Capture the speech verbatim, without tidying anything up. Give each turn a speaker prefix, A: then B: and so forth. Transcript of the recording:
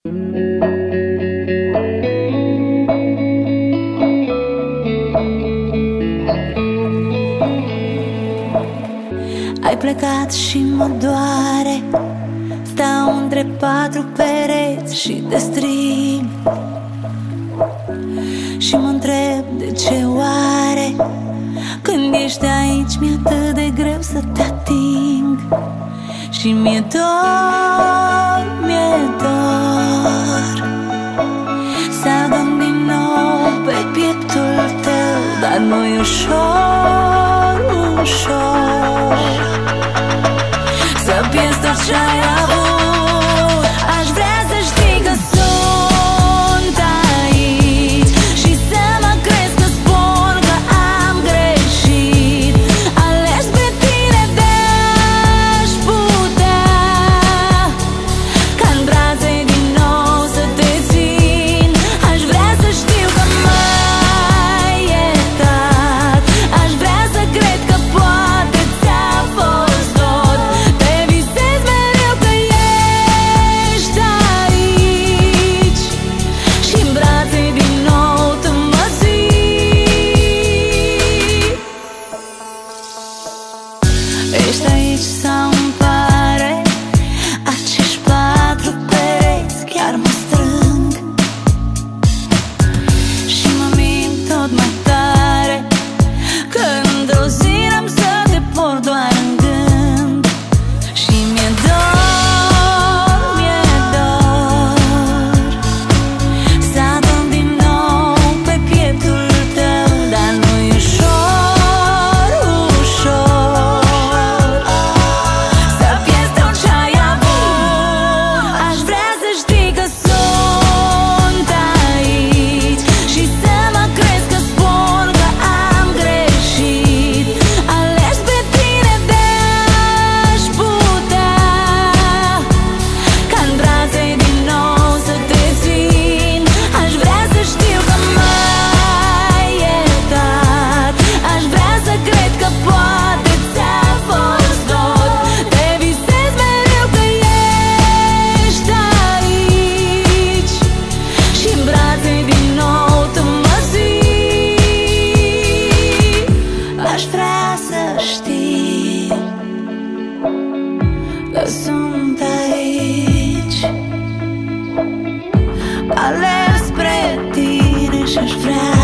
A: Ai plecat și mă doare, stau între patru pereți și te strig și mă întreb de ce oare când ești aici mi-e atât de greu să te ating. Și mi-e dor, mi-e dor să adorm din nou pe pieptul tău, dar nu-i ușor, ușor să pierzi tot ce-ai avut. Aș vrea să știi că sunt aici și să mă crezi că spun că am greșit. Ales pe tine de-aș putea ca-n brațe din nou să te țin. Aș vrea să știu că m-ai iertat, aș vrea să cred că poate ți-a fost tot. Te visez mereu că ești aici și-n brațe din nou tu mă ții. Ești aici sau îmi pare, acești patru pereți chiar mă strâng și mă mint tot mai tare că într-o zi n-am să te port doar în gând. Și mi-e dor, mi-e dor să adorm din nou pe pieptul tău, dar nu-i ușor, ușor să pierzi tot ce-ai avut. Aș vrea să știi că sunt aici și să mă crezi că spun că am greșit. Ales pe tine de-aș putea ca-n brațe din nou să te țin. Aș vrea să știu că m-ai iertat, aș vrea să cred că poate ți-a fost tot. Te visez mereu că ești aici și-n brațe din nou tu mă ții. Aș vrea să știi că sunt aici, alerg spre tine și-aș vrea